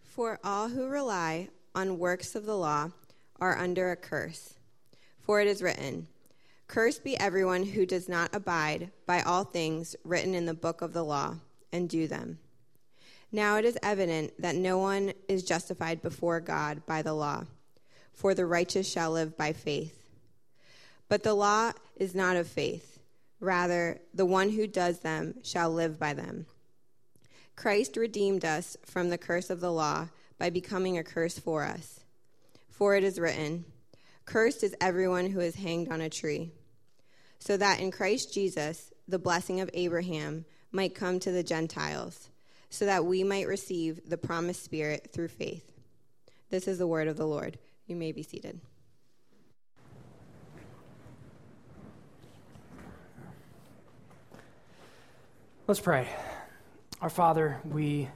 For all who rely on works of the law are under a curse. For it is written, "Cursed be everyone who does not abide by all things written in the book of the law and do them." Now it is evident that no one is justified before God by the law, for the righteous shall live by faith. But the law is not of faith. Rather, the one who does them shall live by them. Christ redeemed us from the curse of the law by becoming a curse for us. For it is written, "Cursed is everyone who is hanged on a tree," so that in Christ Jesus the blessing of Abraham might come to the Gentiles, so that we might receive the promised Spirit through faith. This is the word of the Lord. You may be seated. Let's pray. Our Father, we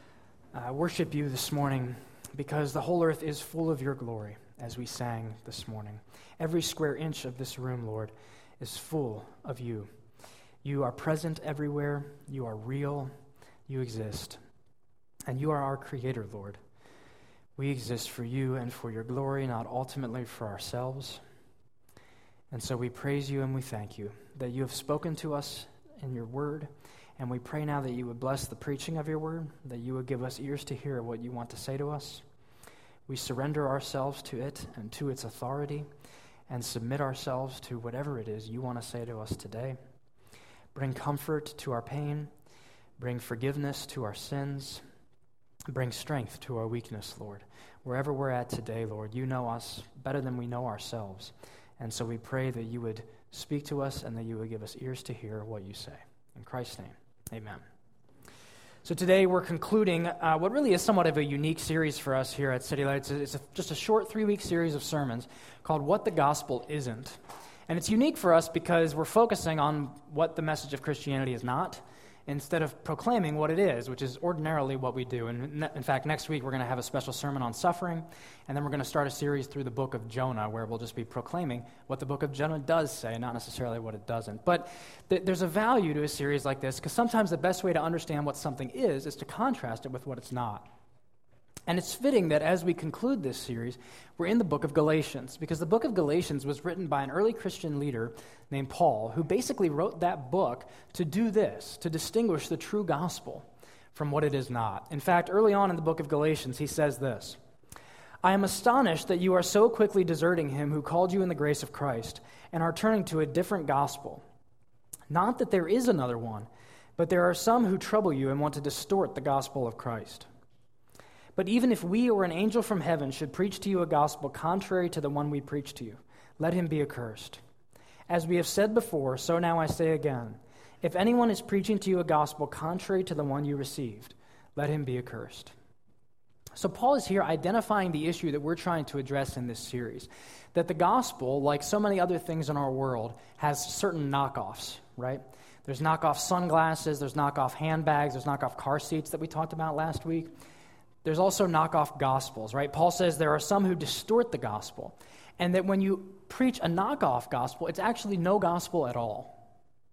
worship you this morning because the whole earth is full of your glory, as we sang this morning. Every square inch of this room, Lord, is full of you. You are present everywhere. You are real. You exist. And you are our Creator, Lord. We exist for you and for your glory, not ultimately for ourselves. And so we praise you and we thank you that you have spoken to us in your word. And we pray now that you would bless the preaching of your word, that you would give us ears to hear what you want to say to us. We surrender ourselves to it and to its authority and submit ourselves to whatever it is you want to say to us today. Bring comfort to our pain. Bring forgiveness to our sins. Bring strength to our weakness, Lord. Wherever we're at today, Lord, you know us better than we know ourselves. And so we pray that you would speak to us and that you would give us ears to hear what you say. In Christ's name. Amen. So today we're concluding what really is somewhat of a unique series for us here at City Lights. It's just a short 3-week series of sermons called What the Gospel Isn't. And it's unique for us because we're focusing on what the message of Christianity is not, instead of proclaiming what it is, which is ordinarily what we do. And in fact, next week we're going to have a special sermon on suffering, and then we're going to start a series through the book of Jonah, where we'll just be proclaiming what the book of Jonah does say, not necessarily what it doesn't. But there's a value to a series like this, because sometimes the best way to understand what something is to contrast it with what it's not. And it's fitting that as we conclude this series, we're in the book of Galatians, because the book of Galatians was written by an early Christian leader named Paul, who basically wrote that book to do this, to distinguish the true gospel from what it is not. In fact, early on in the book of Galatians, he says this, "I am astonished that you are so quickly deserting him who called you in the grace of Christ and are turning to a different gospel. Not that there is another one, but there are some who trouble you and want to distort the gospel of Christ. But even if we or an angel from heaven should preach to you a gospel contrary to the one we preach to you, let him be accursed. As we have said before, so now I say again, if anyone is preaching to you a gospel contrary to the one you received, let him be accursed." So Paul is here identifying the issue that we're trying to address in this series, that the gospel, like so many other things in our world, has certain knockoffs, right? There's knockoff sunglasses, there's knockoff handbags, there's knockoff car seats that we talked about last week. There's also knockoff gospels, right? Paul says there are some who distort the gospel, and that when you preach a knockoff gospel, it's actually no gospel at all.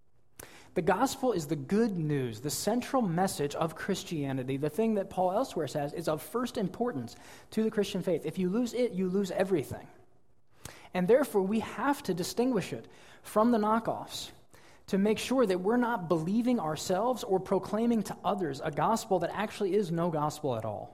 The gospel is the good news, the central message of Christianity, the thing that Paul elsewhere says is of first importance to the Christian faith. If you lose it, you lose everything. And therefore, we have to distinguish it from the knockoffs to make sure that we're not believing ourselves or proclaiming to others a gospel that actually is no gospel at all.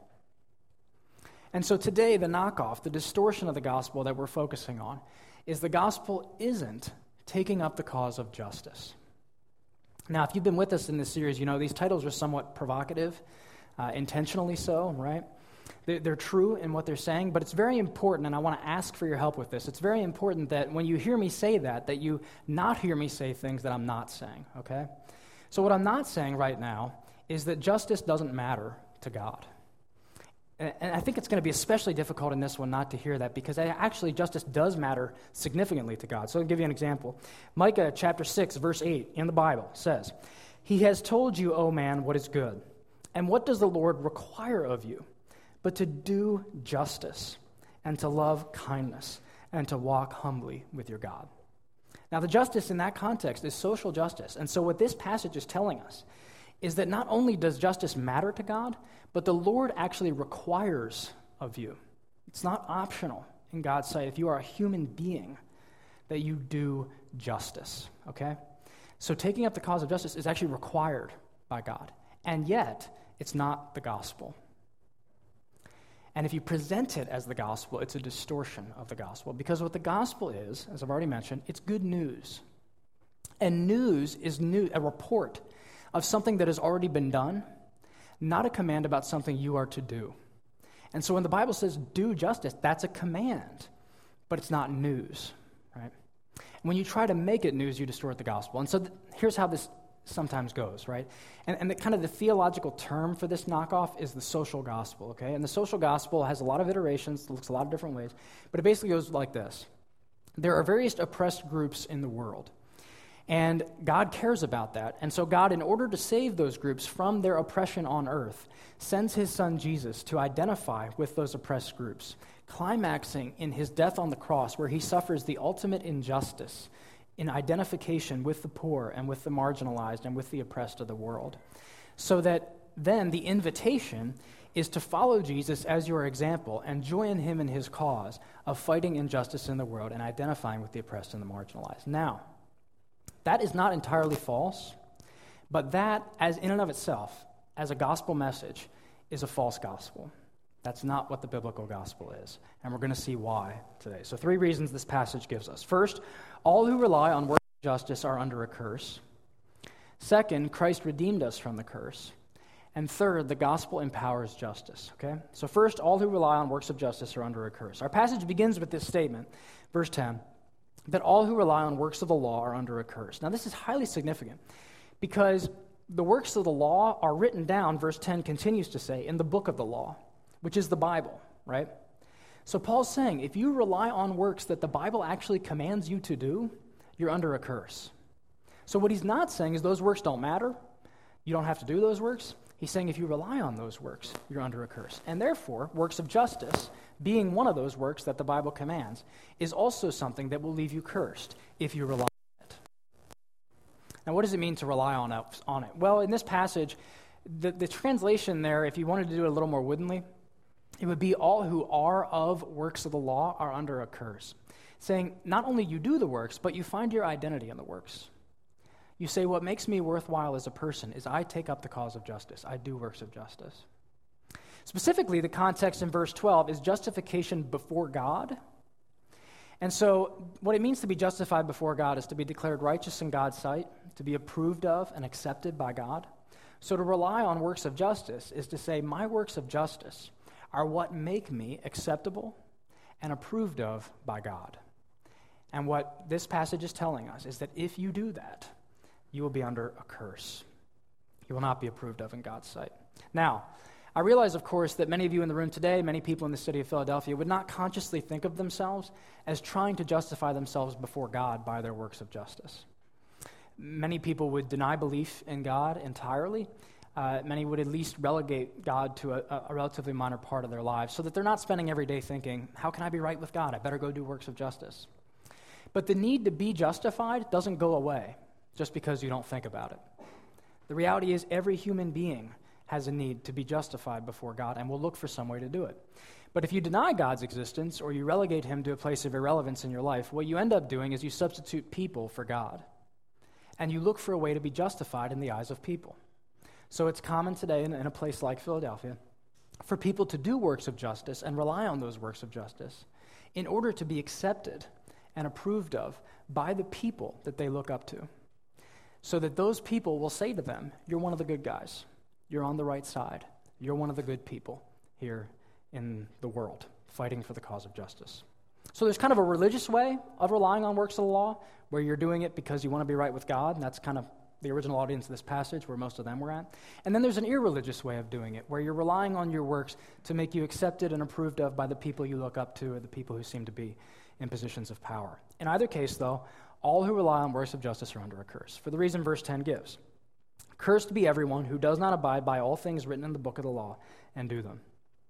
And so today, the knockoff, the distortion of the gospel that we're focusing on, is the gospel isn't taking up the cause of justice. Now, if you've been with us in this series, you know these titles are somewhat provocative, intentionally so, right? They're true in what they're saying, but it's very important, and I want to ask for your help with this. It's very important that when you hear me say that you not hear me say things that I'm not saying, okay? So what I'm not saying right now is that justice doesn't matter to God. And I think it's going to be especially difficult in this one not to hear that, because actually justice does matter significantly to God. So I'll give you an example. Micah chapter 6, verse 8 in the Bible says, "He has told you, O man, what is good. And what does the Lord require of you? But to do justice and to love kindness and to walk humbly with your God." Now, the justice in that context is social justice. And so what this passage is telling us is that not only does justice matter to God, but the Lord actually requires of you. It's not optional in God's sight if you are a human being that you do justice, okay? So taking up the cause of justice is actually required by God, and yet it's not the gospel. And if you present it as the gospel, it's a distortion of the gospel, because what the gospel is, as I've already mentioned, it's good news. And news is a report of something that has already been done, not a command about something you are to do. And so when the Bible says do justice, that's a command, but it's not news, right? When you try to make it news, you distort the gospel. And so here's how this sometimes goes, right? And the theological term for this knockoff is the social gospel, okay? And the social gospel has a lot of iterations, looks a lot of different ways, but it basically goes like this. There are various oppressed groups in the world, and God cares about that. And so God, in order to save those groups from their oppression on earth, sends his son Jesus to identify with those oppressed groups, climaxing in his death on the cross, where he suffers the ultimate injustice in identification with the poor and with the marginalized and with the oppressed of the world. So that then the invitation is to follow Jesus as your example and join him in his cause of fighting injustice in the world and identifying with the oppressed and the marginalized. Now, that is not entirely false, but that, as in and of itself, as a gospel message, is a false gospel. That's not what the biblical gospel is, and we're going to see why today. So 3 reasons this passage gives us. First, all who rely on works of justice are under a curse. Second, Christ redeemed us from the curse. And third, the gospel empowers justice, okay? So first, all who rely on works of justice are under a curse. Our passage begins with this statement, verse 10, that all who rely on works of the law are under a curse. Now, this is highly significant because the works of the law are written down, verse 10 continues to say, in the book of the law, which is the Bible, right? So Paul's saying, if you rely on works that the Bible actually commands you to do, you're under a curse. So what he's not saying is those works don't matter. You don't have to do those works. He's saying if you rely on those works, you're under a curse. And therefore, works of justice, being one of those works that the Bible commands, is also something that will leave you cursed if you rely on it. Now, what does it mean to rely on it? Well, in this passage, the translation there, if you wanted to do it a little more woodenly, it would be all who are of works of the law are under a curse. Saying not only you do the works, but you find your identity in the works. You say, what makes me worthwhile as a person is I take up the cause of justice. I do works of justice. Specifically, the context in verse 12 is justification before God. And so what it means to be justified before God is to be declared righteous in God's sight, to be approved of and accepted by God. So to rely on works of justice is to say, my works of justice are what make me acceptable and approved of by God. And what this passage is telling us is that if you do that, you will be under a curse. You will not be approved of in God's sight. Now, I realize, of course, that many of you in the room today, many people in the city of Philadelphia, would not consciously think of themselves as trying to justify themselves before God by their works of justice. Many people would deny belief in God entirely. Many would at least relegate God to a relatively minor part of their lives so that they're not spending every day thinking, how can I be right with God? I better go do works of justice. But the need to be justified doesn't go away just because you don't think about it. The reality is every human being has a need to be justified before God and will look for some way to do it. But if you deny God's existence or you relegate him to a place of irrelevance in your life, what you end up doing is you substitute people for God. And you look for a way to be justified in the eyes of people. So it's common today in a place like Philadelphia for people to do works of justice and rely on those works of justice in order to be accepted and approved of by the people that they look up to. So that those people will say to them, you're one of the good guys. You're on the right side. You're one of the good people here in the world, fighting for the cause of justice. So there's kind of a religious way of relying on works of the law, where you're doing it because you want to be right with God, and that's kind of the original audience of this passage, where most of them were at. And then there's an irreligious way of doing it, where you're relying on your works to make you accepted and approved of by the people you look up to or the people who seem to be in positions of power. In either case, though, all who rely on works of justice are under a curse, for the reason verse 10 gives. Cursed be everyone who does not abide by all things written in the book of the law and do them.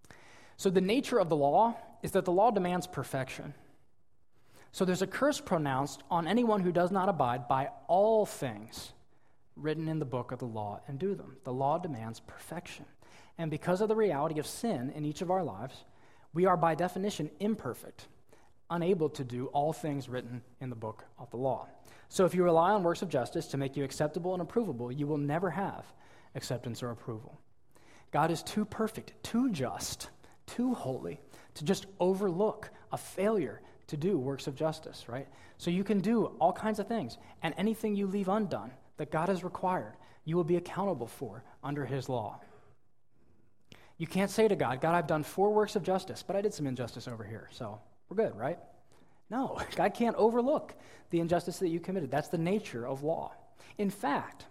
So the nature of the law is that the law demands perfection. So there's a curse pronounced on anyone who does not abide by all things, written in the book of the law and do them. The law demands perfection. And because of the reality of sin in each of our lives, we are by definition imperfect, unable to do all things written in the book of the law. So if you rely on works of justice to make you acceptable and approvable, you will never have acceptance or approval. God is too perfect, too just, too holy to just overlook a failure to do works of justice, right? So you can do all kinds of things, and anything you leave undone that God has required, you will be accountable for under his law. You can't say to God, God, I've done 4 works of justice, but I did some injustice over here, so we're good, right? No, God can't overlook the injustice that you committed. That's the nature of law. In fact,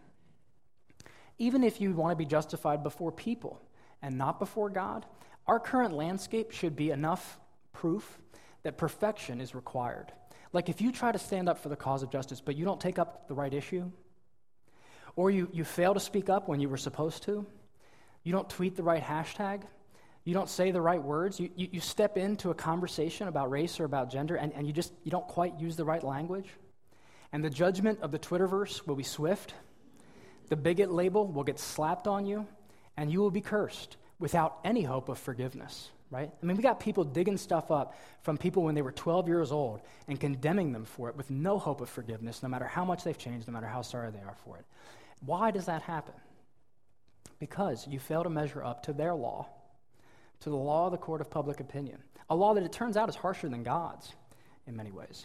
even if you want to be justified before people and not before God, our current landscape should be enough proof that perfection is required. Like if you try to stand up for the cause of justice, but you don't take up the right issue, or you fail to speak up when you were supposed to, you don't tweet the right hashtag, you don't say the right words, you step into a conversation about race or about gender, and you don't quite use the right language, and the judgment of the Twitterverse will be swift, the bigot label will get slapped on you, and you will be cursed without any hope of forgiveness, right? I mean, we got people digging stuff up from people when they were 12 years old and condemning them for it with no hope of forgiveness, no matter how much they've changed, no matter how sorry they are for it. Why does that happen? Because you fail to measure up to their law, to the law of the court of public opinion, a law that it turns out is harsher than God's in many ways.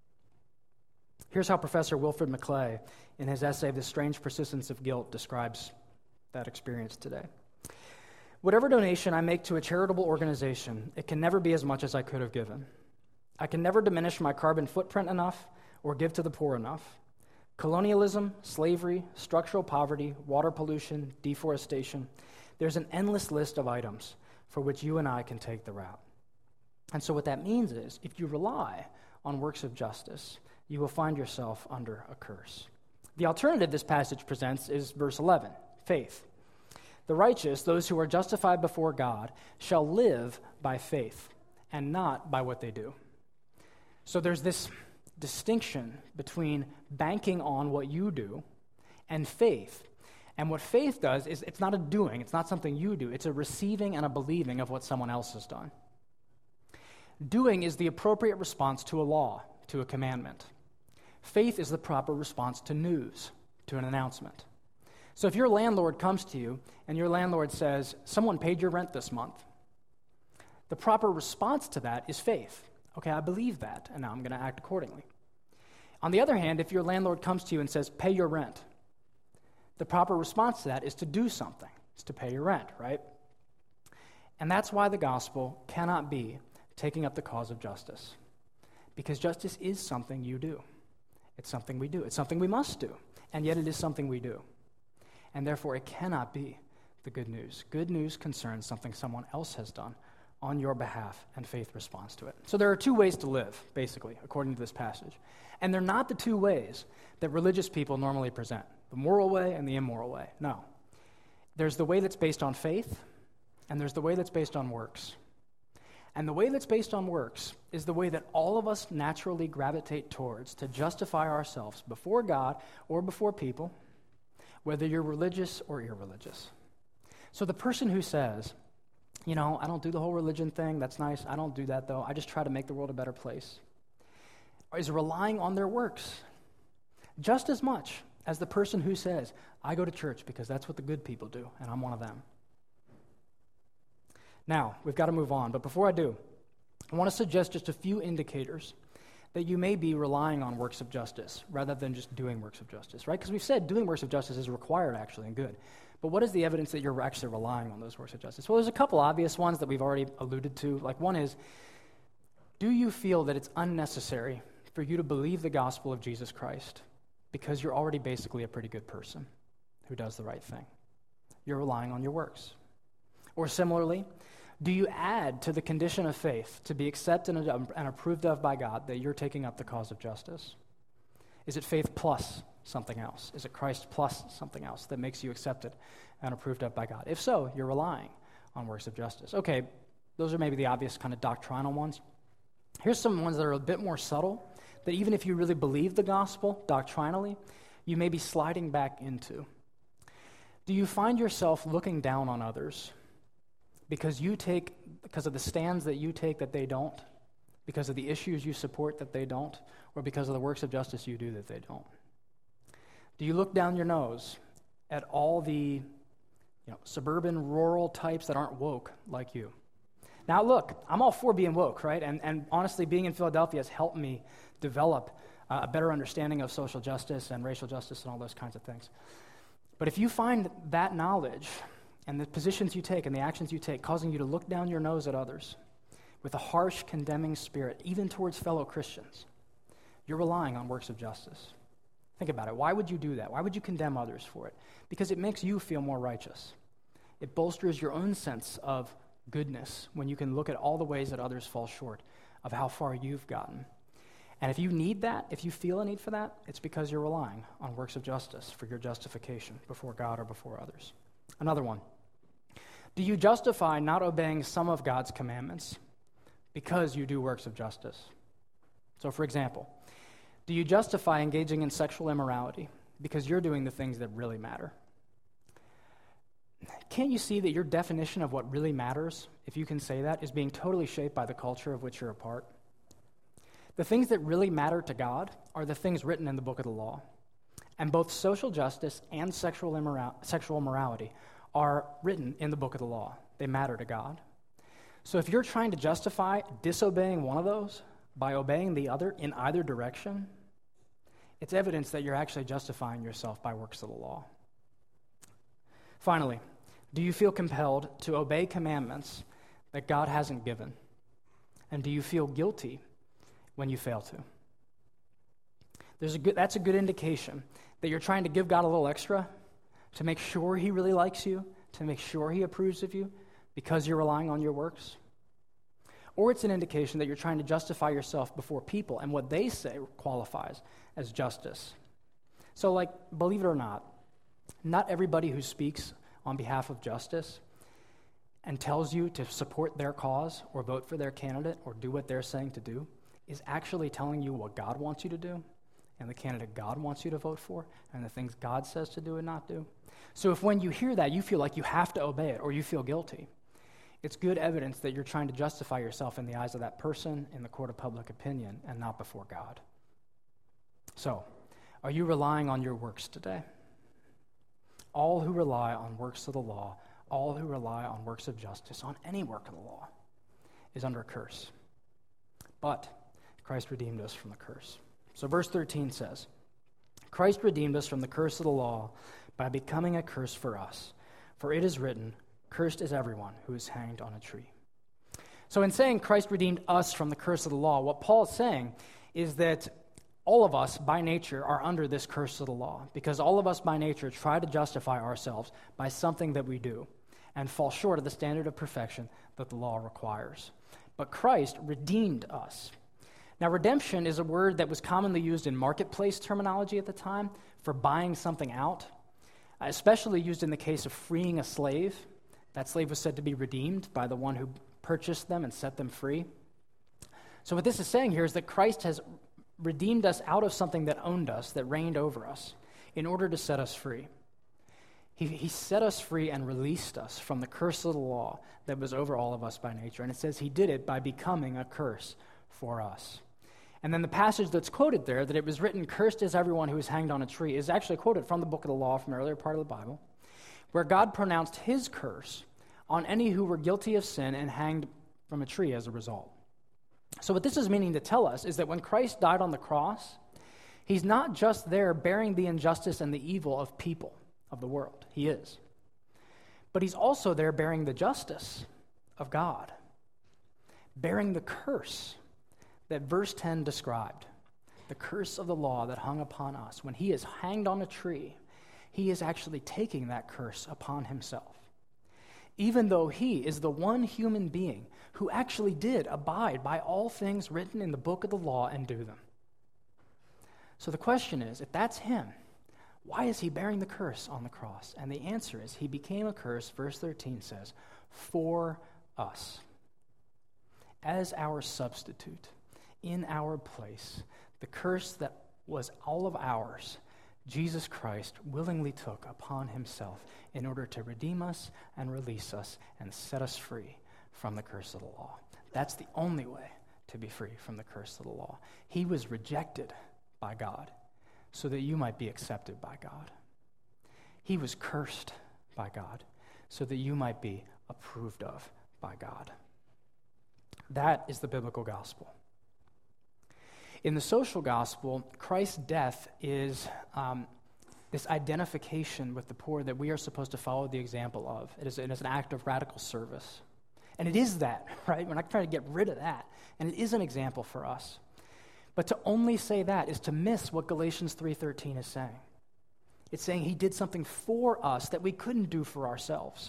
Here's how Professor Wilfred McClay, in his essay, The Strange Persistence of Guilt, describes that experience today. Whatever donation I make to a charitable organization, it can never be as much as I could have given. I can never diminish my carbon footprint enough or give to the poor enough. Colonialism, slavery, structural poverty, water pollution, deforestation. There's an endless list of items for which you and I can take the route. And so what that means is, if you rely on works of justice, you will find yourself under a curse. The alternative this passage presents is verse 11, faith. The righteous, those who are justified before God, shall live by faith and not by what they do. So there's this distinction between banking on what you do and faith. And what faith does is it's not a doing, it's not something you do, it's a receiving and a believing of what someone else has done. Doing is the appropriate response to a law, to a commandment. Faith is the proper response to news, to an announcement. So if your landlord comes to you and your landlord says, someone paid your rent this month, the proper response to that is faith. Okay, I believe that, and now I'm going to act accordingly. On the other hand, if your landlord comes to you and says, pay your rent, the proper response to that is to do something. It's to pay your rent, right? And that's why the gospel cannot be taking up the cause of justice. Because justice is something you do. It's something we do. It's something we must do. And yet it is something we do. And therefore it cannot be the good news. Good news concerns something someone else has done on your behalf, and faith responds to it. So there are 2 ways to live, basically, according to this passage. And they're not the 2 ways that religious people normally present, the moral way and the immoral way. No. There's the way that's based on faith, and there's the way that's based on works. And the way that's based on works is the way that all of us naturally gravitate towards to justify ourselves before God or before people, whether you're religious or irreligious. So the person who says, I don't do the whole religion thing, that's nice, I don't do that though, I just try to make the world a better place, is relying on their works just as much as the person who says, I go to church because that's what the good people do, and I'm one of them. Now, we've got to move on, but before I do, I want to suggest just a few indicators that you may be relying on works of justice rather than just doing works of justice, right? Because we've said doing works of justice is required, actually, and good. But what is the evidence that you're actually relying on those works of justice? Well, there's a couple obvious ones that we've already alluded to. Like one is, do you feel that it's unnecessary for you to believe the gospel of Jesus Christ because you're already basically a pretty good person who does the right thing? You're relying on your works. Or similarly, do you add to the condition of faith to be accepted and approved of by God that you're taking up the cause of justice? Is it faith plus something else? Is it Christ plus something else that makes you accepted and approved of by God? If so, you're relying on works of justice. Okay, those are maybe the obvious kind of doctrinal ones. Here's some ones that are a bit more subtle, that even if you really believe the gospel doctrinally, you may be sliding back into? Do you find yourself looking down on others because of the stands that you take that they don't, because of the issues you support that they don't, or because of the works of justice you do that they don't? Do you look down your nose at all the suburban, rural types that aren't woke like you? Now look, I'm all for being woke, right? And honestly, being in Philadelphia has helped me develop a better understanding of social justice and racial justice and all those kinds of things. But if you find that knowledge and the positions you take and the actions you take causing you to look down your nose at others with a harsh, condemning spirit, even towards fellow Christians, you're relying on works of justice. Think about it. Why would you do that? Why would you condemn others for it? Because it makes you feel more righteous. It bolsters your own sense of goodness when you can look at all the ways that others fall short of how far you've gotten. And if you need that, if you feel a need for that, it's because you're relying on works of justice for your justification before God or before others. Another one. Do you justify not obeying some of God's commandments because you do works of justice? So, for example, do you justify engaging in sexual immorality because you're doing the things that really matter? Can't you see that your definition of what really matters, if you can say that, is being totally shaped by the culture of which you're a part? The things that really matter to God are the things written in the book of the law. And both social justice and sexual morality are written in the book of the law. They matter to God. So if you're trying to justify disobeying one of those by obeying the other in either direction, it's evidence that you're actually justifying yourself by works of the law. Finally, do you feel compelled to obey commandments that God hasn't given? And do you feel guilty when you fail to? That's a good indication that you're trying to give God a little extra to make sure he really likes you, to make sure he approves of you because you're relying on your works. Or it's an indication that you're trying to justify yourself before people and what they say qualifies as justice. So, believe it or not everybody who speaks on behalf of justice and tells you to support their cause or vote for their candidate or do what they're saying to do is actually telling you what God wants you to do and the candidate God wants you to vote for and the things God says to do and not do. So if when you hear that you feel like you have to obey it or you feel guilty, it's good evidence that you're trying to justify yourself in the eyes of that person in the court of public opinion and not before God. So, are you relying on your works today? All who rely on works of the law, all who rely on works of justice, on any work of the law, is under a curse. But Christ redeemed us from the curse. So verse 13 says, Christ redeemed us from the curse of the law by becoming a curse for us. For it is written, cursed is everyone who is hanged on a tree. So in saying Christ redeemed us from the curse of the law, what Paul is saying is that all of us by nature are under this curse of the law, because all of us by nature try to justify ourselves by something that we do and fall short of the standard of perfection that the law requires. But Christ redeemed us. Now, redemption is a word that was commonly used in marketplace terminology at the time for buying something out, especially used in the case of freeing a slave. That slave was said to be redeemed by the one who purchased them and set them free. So what this is saying here is that Christ has redeemed us out of something that owned us, that reigned over us, in order to set us free. He set us free and released us from the curse of the law that was over all of us by nature. And it says he did it by becoming a curse for us. And then the passage that's quoted there, that it was written, cursed is everyone who is hanged on a tree, is actually quoted from the book of the law, from an earlier part of the Bible, where God pronounced his curse on any who were guilty of sin and hanged from a tree as a result. So what this is meaning to tell us is that when Christ died on the cross, he's not just there bearing the injustice and the evil of people, of the world. He is. But he's also there bearing the justice of God, bearing the curse that verse 10 described, the curse of the law that hung upon us. When he is hanged on a tree, he is actually taking that curse upon himself, even though he is the one human being who actually did abide by all things written in the book of the law and do them. So the question is, if that's him, why is he bearing the curse on the cross? And the answer is, he became a curse, verse 13 says, for us, as our substitute, in our place. The curse that was all of ours Jesus Christ willingly took upon himself in order to redeem us and release us and set us free from the curse of the law. That's the only way to be free from the curse of the law. He was rejected by God so that you might be accepted by God. He was cursed by God so that you might be approved of by God. That is the biblical gospel. In the social gospel, Christ's death is this identification with the poor that we are supposed to follow the example of. It is an act of radical service. And it is that, right? We're not trying to get rid of that. And it is an example for us. But to only say that is to miss what Galatians 3:13 is saying. It's saying he did something for us that we couldn't do for ourselves.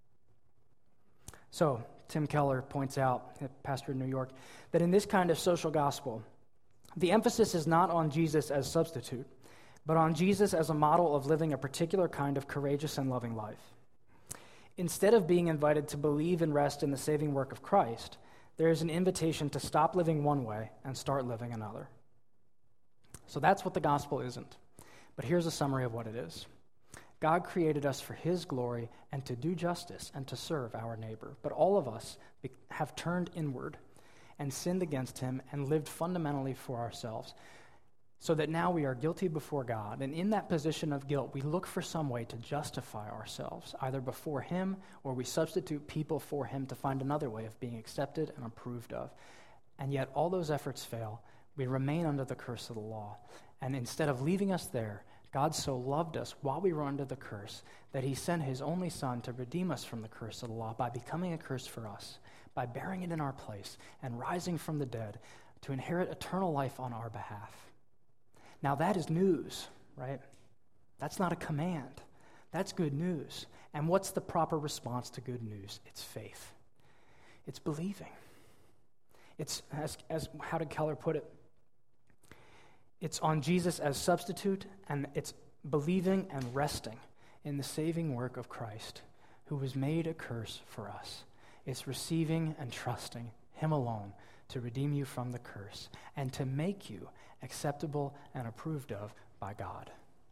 So, Tim Keller points out, pastor in New York, that in this kind of social gospel, the emphasis is not on Jesus as substitute, but on Jesus as a model of living a particular kind of courageous and loving life. Instead of being invited to believe and rest in the saving work of Christ, there is an invitation to stop living one way and start living another. So that's what the gospel isn't. But here's a summary of what it is. God created us for his glory and to do justice and to serve our neighbor. But all of us have turned inward and sinned against him and lived fundamentally for ourselves, so that now we are guilty before God. And in that position of guilt, we look for some way to justify ourselves, either before him or we substitute people for him to find another way of being accepted and approved of. And yet all those efforts fail. We remain under the curse of the law. And instead of leaving us there, God so loved us while we were under the curse that he sent his only Son to redeem us from the curse of the law by becoming a curse for us, by bearing it in our place and rising from the dead to inherit eternal life on our behalf. Now that is news, right? That's not a command. That's good news. And what's the proper response to good news? It's faith. It's believing. It's, as how did Keller put it? It's on Jesus as substitute, and it's believing and resting in the saving work of Christ, who was made a curse for us. It's receiving and trusting him alone to redeem you from the curse and to make you acceptable and approved of by God.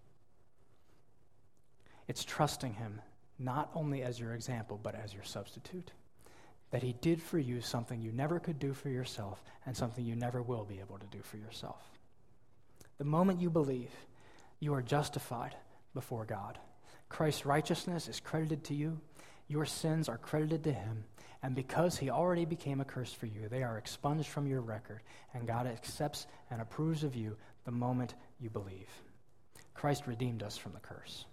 It's trusting him not only as your example, but as your substitute. That he did for you something you never could do for yourself and something you never will be able to do for yourself. The moment you believe, you are justified before God. Christ's righteousness is credited to you. Your sins are credited to him. And because he already became a curse for you, they are expunged from your record. And God accepts and approves of you the moment you believe. Christ redeemed us from the curse.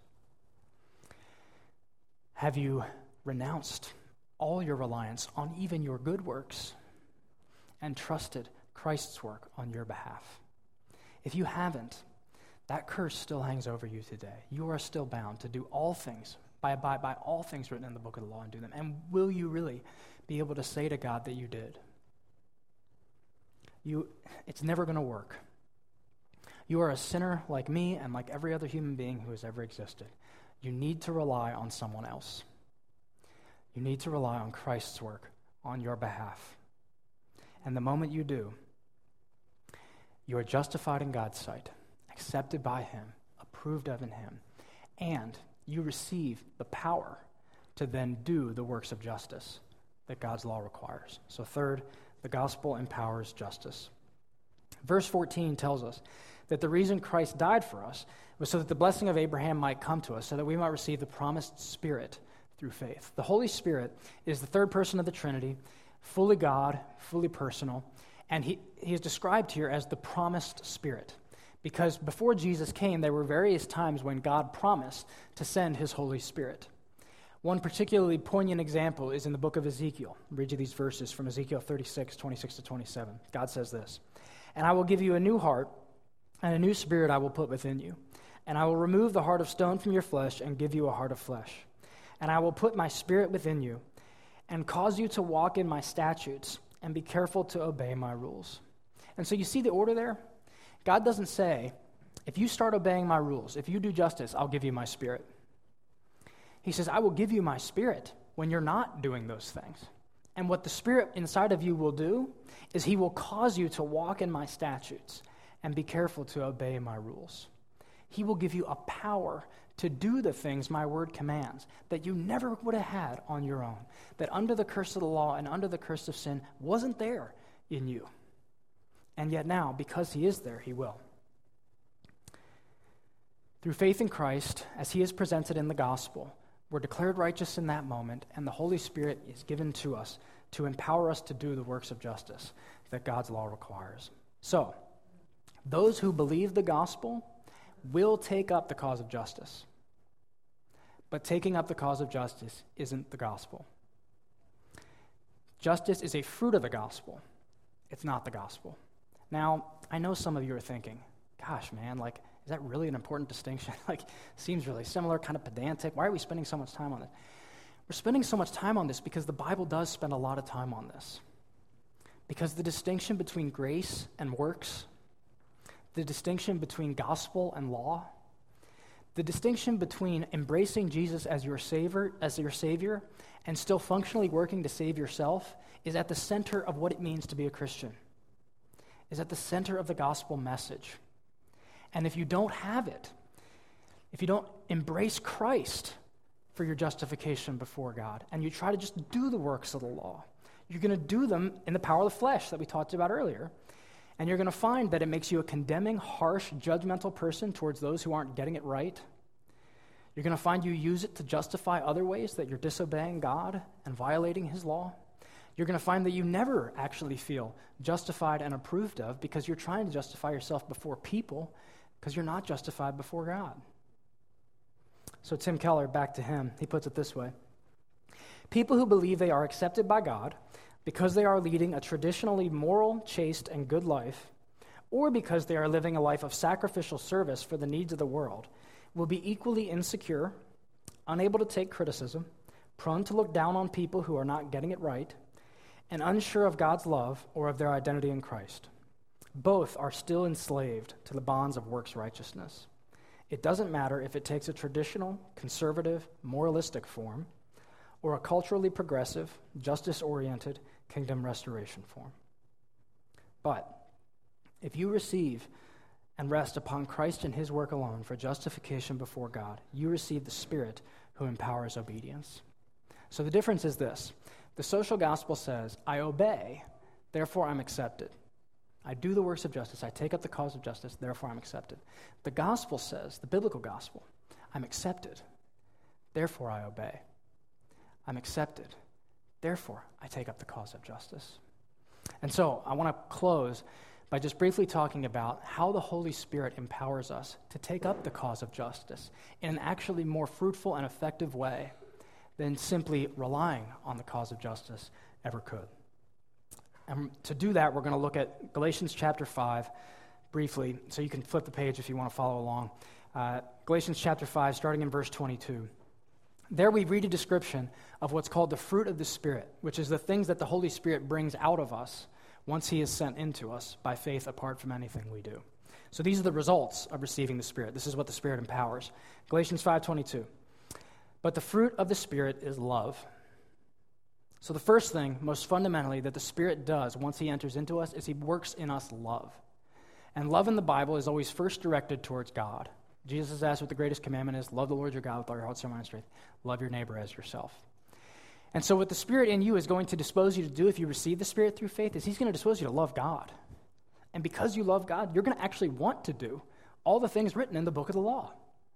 Have you renounced all your reliance on even your good works and trusted Christ's work on your behalf? If you haven't, that curse still hangs over you today. You are still bound to do all things, by all things written in the book of the law and do them. And will you really be able to say to God that you did? It's never going to work. You are a sinner like me and like every other human being who has ever existed. You need to rely on someone else. You need to rely on Christ's work on your behalf. And the moment you do, you are justified in God's sight, accepted by him, approved of in him, and you receive the power to then do the works of justice that God's law requires. So third, the gospel empowers justice. Verse 14 tells us that the reason Christ died for us was so that the blessing of Abraham might come to us, so that we might receive the promised Spirit through faith. The Holy Spirit is the third person of the Trinity, fully God, fully personal, and he is described here as the promised Spirit. Because before Jesus came, there were various times when God promised to send his Holy Spirit. One particularly poignant example is in the book of Ezekiel. I'll read you these verses from Ezekiel 36, 26 to 27. God says this, "And I will give you a new heart, and a new spirit I will put within you. And I will remove the heart of stone from your flesh and give you a heart of flesh. And I will put my spirit within you and cause you to walk in my statutes and be careful to obey my rules." And so you see the order there? God doesn't say, if you start obeying my rules, if you do justice, I'll give you my spirit. He says, I will give you my spirit when you're not doing those things. And what the Spirit inside of you will do is he will cause you to walk in my statutes and be careful to obey my rules. He will give you a power to do the things my word commands that you never would have had on your own, that under the curse of the law and under the curse of sin wasn't there in you. And yet now, because he is there, he will. Through faith in Christ, as he is presented in the gospel, we're declared righteous in that moment, and the Holy Spirit is given to us to empower us to do the works of justice that God's law requires. So, those who believe the gospel will take up the cause of justice. But taking up the cause of justice isn't the gospel. Justice is a fruit of the gospel. It's not the gospel. Now, I know some of you are thinking, gosh, man, is that really an important distinction? Seems really similar, kind of pedantic. Why are we spending so much time on it? We're spending so much time on this because the Bible does spend a lot of time on this. Because the distinction between grace and works, the distinction between gospel and law, the distinction between embracing Jesus as your savior, and still functionally working to save yourself is at the center of what it means to be a Christian, is at the center of the gospel message. And if you don't have it, if you don't embrace Christ for your justification before God, and you try to just do the works of the law, you're going to do them in the power of the flesh that we talked about earlier. And you're going to find that it makes you a condemning, harsh, judgmental person towards those who aren't getting it right. You're going to find you use it to justify other ways that you're disobeying God and violating his law. You're going to find that you never actually feel justified and approved of because you're trying to justify yourself before people because you're not justified before God. So Tim Keller, back to him, he puts it this way. People who believe they are accepted by God because they are leading a traditionally moral, chaste, and good life, or because they are living a life of sacrificial service for the needs of the world, will be equally insecure, unable to take criticism, prone to look down on people who are not getting it right, and unsure of God's love or of their identity in Christ. Both are still enslaved to the bonds of works righteousness. It doesn't matter if it takes a traditional, conservative, moralistic form, or a culturally progressive, justice-oriented kingdom restoration form. But if you receive and rest upon Christ and his work alone for justification before God, you receive the Spirit who empowers obedience. So the difference is this. The social gospel says, I obey, therefore I'm accepted. I do the works of justice. I take up the cause of justice, therefore I'm accepted. The gospel says, the biblical gospel, I'm accepted, therefore I obey. I'm accepted. Therefore, I take up the cause of justice. And so, I want to close by just briefly talking about how the Holy Spirit empowers us to take up the cause of justice in an actually more fruitful and effective way than simply relying on the cause of justice ever could. And to do that, we're going to look at Galatians chapter 5 briefly, so you can flip the page if you want to follow along. Galatians chapter 5, starting in verse 22. There we read a description of what's called the fruit of the Spirit, which is the things that the Holy Spirit brings out of us once he is sent into us by faith apart from anything we do. So these are the results of receiving the Spirit. This is what the Spirit empowers. Galatians 5:22. But the fruit of the Spirit is love. So the first thing, most fundamentally, that the Spirit does once he enters into us is he works in us love. And love in the Bible is always first directed towards God. Jesus asked what the greatest commandment is: love the Lord your God with all your heart, soul, mind, and strength. Love your neighbor as yourself. And so what the Spirit in you is going to dispose you to do if you receive the Spirit through faith is he's going to dispose you to love God. And because you love God, you're going to actually want to do all the things written in the book of the law.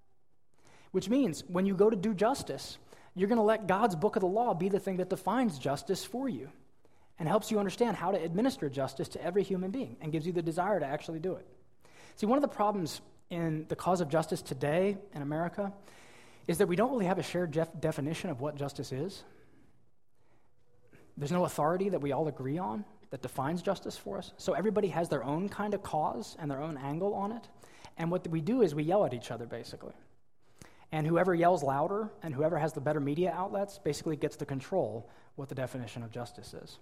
Which means when you go to do justice, you're going to let God's book of the law be the thing that defines justice for you and helps you understand how to administer justice to every human being and gives you the desire to actually do it. See, one of the problems in the cause of justice today in America is that we don't really have a shared definition of what justice is. There's no authority that we all agree on that defines justice for us. So everybody has their own kind of cause and their own angle on it. And what we do is we yell at each other, basically. And whoever yells louder and whoever has the better media outlets basically gets to control what the definition of justice is.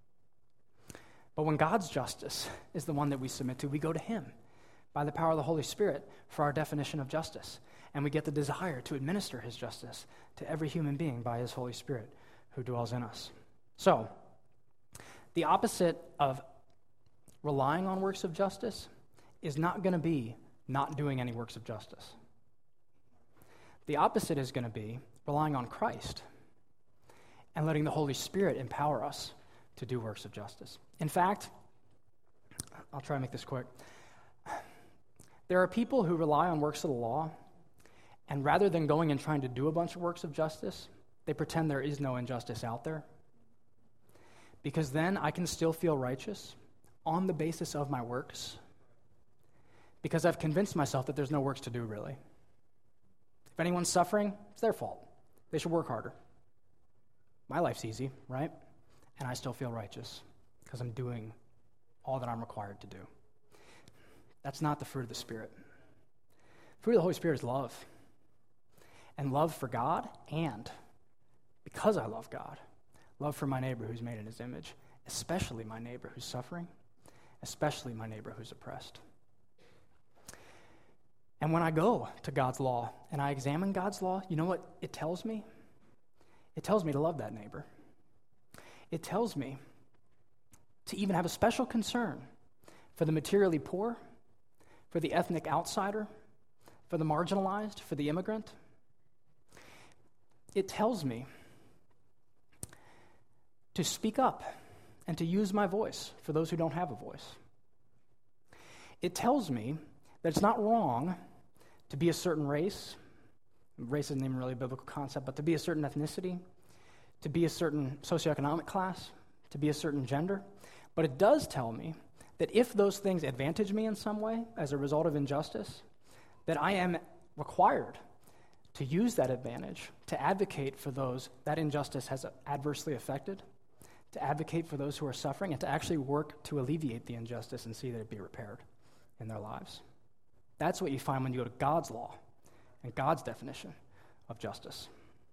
But when God's justice is the one that we submit to, we go to him by the power of the Holy Spirit for our definition of justice. And we get the desire to administer his justice to every human being by his Holy Spirit who dwells in us. So, the opposite of relying on works of justice is not going to be not doing any works of justice. The opposite is going to be relying on Christ and letting the Holy Spirit empower us to do works of justice. In fact, I'll try to make this quick. There are people who rely on works of the law, and rather than going and trying to do a bunch of works of justice, they pretend there is no injustice out there. Because then I can still feel righteous on the basis of my works, because I've convinced myself that there's no works to do, really. If anyone's suffering, it's their fault. They should work harder. My life's easy, right? And I still feel righteous because I'm doing all that I'm required to do. That's not the fruit of the Spirit. The fruit of the Holy Spirit is love. And love for God, and because I love God, love for my neighbor who's made in his image, especially my neighbor who's suffering, especially my neighbor who's oppressed. And when I go to God's law and I examine God's law, you know what it tells me? It tells me to love that neighbor. It tells me to even have a special concern for the materially poor, for the ethnic outsider, for the marginalized, for the immigrant. It tells me to speak up and to use my voice for those who don't have a voice. It tells me that it's not wrong to be a certain race. Race isn't even really a biblical concept, but to be a certain ethnicity, to be a certain socioeconomic class, to be a certain gender. But it does tell me that if those things advantage me in some way as a result of injustice, that I am required to use that advantage to advocate for those that injustice has adversely affected, to advocate for those who are suffering, and to actually work to alleviate the injustice and see that it be repaired in their lives. That's what you find when you go to God's law and God's definition of justice.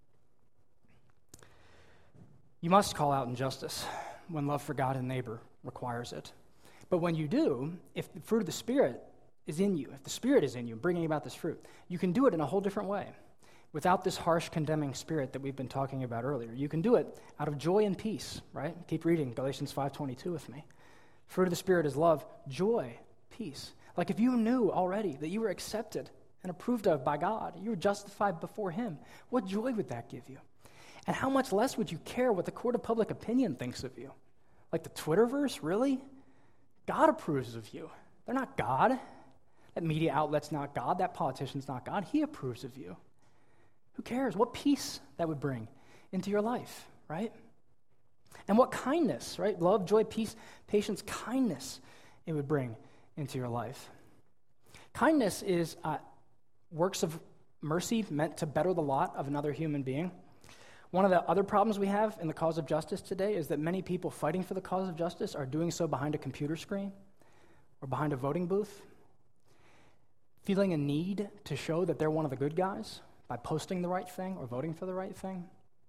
You must call out injustice when love for God and neighbor requires it. But when you do, if the fruit of the Spirit is in you, if the Spirit is in you, bringing about this fruit, you can do it in a whole different way, without this harsh, condemning spirit that we've been talking about earlier. You can do it out of joy and peace, right? Keep reading Galatians 5:22 with me. Fruit of the Spirit is love, joy, peace. Like if you knew already that you were accepted and approved of by God, you were justified before Him, what joy would that give you? And how much less would you care what the court of public opinion thinks of you? Like the Twitterverse, really? God approves of you. They're not God. That media outlet's not God. That politician's not God. He approves of you. Who cares? What peace that would bring into your life, right? And what kindness, right? Love, joy, peace, patience, kindness it would bring into your life. Kindness is works of mercy meant to better the lot of another human being. One of the other problems we have in the cause of justice today is that many people fighting for the cause of justice are doing so behind a computer screen or behind a voting booth, feeling a need to show that they're one of the good guys by posting the right thing or voting for the right thing,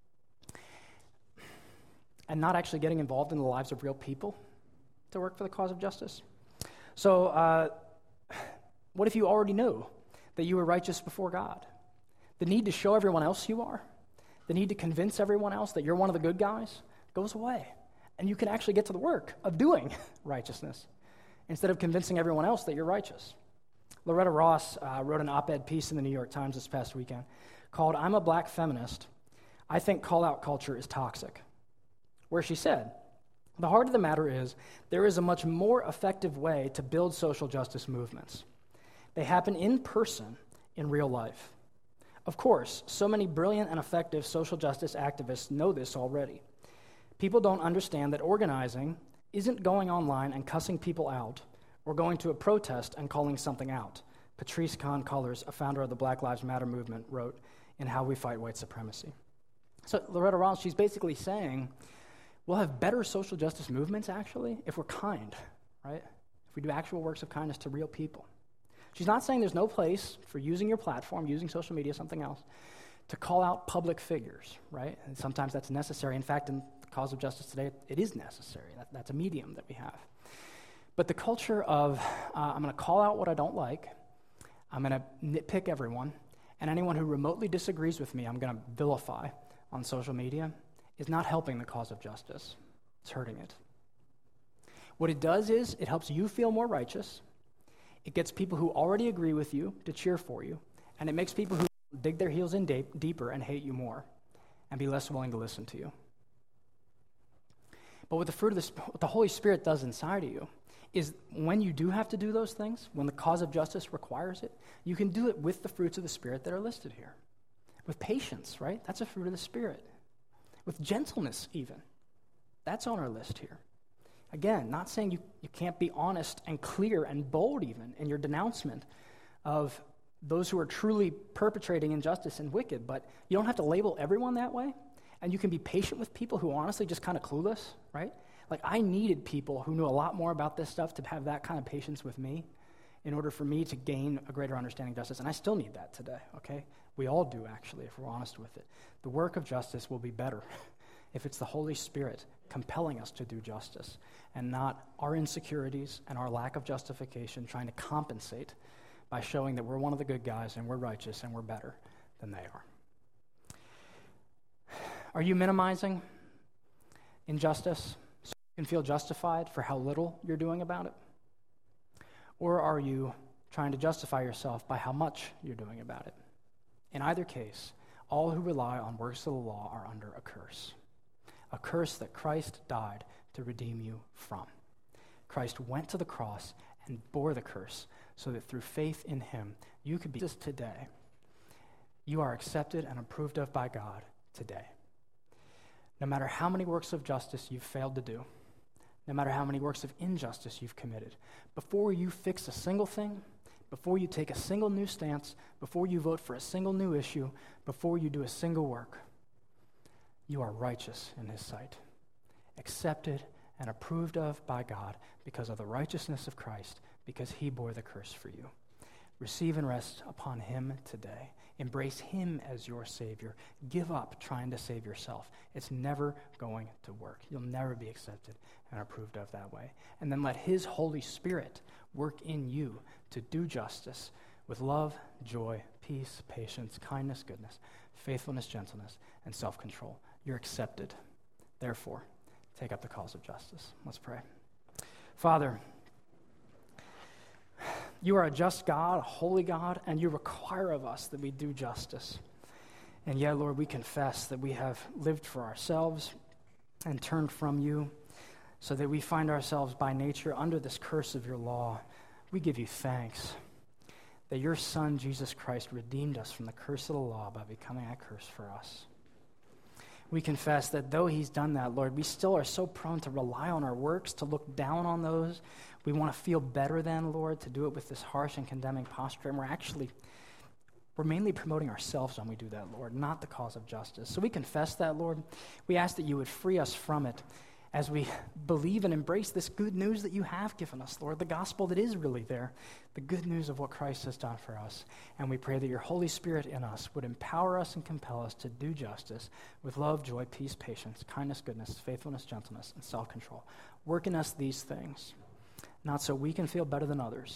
and not actually getting involved in the lives of real people to work for the cause of justice. So what if you already knew that you were righteous before God? The need to show everyone else you are, the need to convince everyone else that you're one of the good guys goes away. And you can actually get to the work of doing righteousness instead of convincing everyone else that you're righteous. Loretta Ross wrote an op-ed piece in the New York Times this past weekend called "I'm a Black Feminist. I think call-out culture is toxic," where she said, "The heart of the matter is there is a much more effective way to build social justice movements. They happen in person in real life. Of course, so many brilliant and effective social justice activists know this already. People don't understand that organizing isn't going online and cussing people out or going to a protest and calling something out," Patrisse Khan-Cullors, a founder of the Black Lives Matter movement, wrote in How We Fight White Supremacy. So Loretta Ross, she's basically saying we'll have better social justice movements, actually, if we're kind, right? If we do actual works of kindness to real people. She's not saying there's no place for using your platform, using social media, something else, to call out public figures, right? And sometimes that's necessary. In fact, in the cause of justice today, it is necessary. That's a medium that we have. But the culture of, I'm going to call out what I don't like, I'm going to nitpick everyone, and anyone who remotely disagrees with me, I'm going to vilify on social media, is not helping the cause of justice. It's hurting it. What it does is it helps you feel more righteous. It gets people who already agree with you to cheer for you, and it makes people who dig their heels in deeper and hate you more and be less willing to listen to you. But what what the Holy Spirit does inside of you is when you do have to do those things, when the cause of justice requires it, you can do it with the fruits of the Spirit that are listed here. With patience, right? That's a fruit of the Spirit. With gentleness, even. That's on our list here. Again, not saying you can't be honest and clear and bold even in your denouncement of those who are truly perpetrating injustice and wicked, but you don't have to label everyone that way, and you can be patient with people who are honestly just kind of clueless, right? Like, I needed people who knew a lot more about this stuff to have that kind of patience with me in order for me to gain a greater understanding of justice, and I still need that today, okay? We all do, actually, if we're honest with it. The work of justice will be better if it's the Holy Spirit compelling us to do justice and not our insecurities and our lack of justification trying to compensate by showing that we're one of the good guys and we're righteous and we're better than they are. Are you minimizing injustice so you can feel justified for how little you're doing about it? Or are you trying to justify yourself by how much you're doing about it? In either case, all who rely on works of the law are under a curse that Christ died to redeem you from. Christ went to the cross and bore the curse so that through faith in him, you could be just today. You are accepted and approved of by God today. No matter how many works of justice you've failed to do, no matter how many works of injustice you've committed, before you fix a single thing, before you take a single new stance, before you vote for a single new issue, before you do a single work, you are righteous in his sight, accepted and approved of by God because of the righteousness of Christ, because he bore the curse for you. Receive and rest upon him today. Embrace him as your Savior. Give up trying to save yourself. It's never going to work. You'll never be accepted and approved of that way. And then let his Holy Spirit work in you to do justice with love, joy, peace, patience, kindness, goodness, faithfulness, gentleness, and self-control. You're accepted. Therefore, take up the cause of justice. Let's pray. Father, you are a just God, a holy God, and you require of us that we do justice. And yet, Lord, we confess that we have lived for ourselves and turned from you so that we find ourselves by nature under this curse of your law. We give you thanks that your Son, Jesus Christ, redeemed us from the curse of the law by becoming a curse for us. We confess that though he's done that, Lord, we still are so prone to rely on our works, to look down on those. We want to feel better than, Lord, to do it with this harsh and condemning posture. And we're mainly promoting ourselves when we do that, Lord, not the cause of justice. So we confess that, Lord. We ask that you would free us from it as we believe and embrace this good news that you have given us, Lord, the gospel that is really there, the good news of what Christ has done for us. And we pray that your Holy Spirit in us would empower us and compel us to do justice with love, joy, peace, patience, kindness, goodness, faithfulness, gentleness, and self-control. Work in us these things, not so we can feel better than others,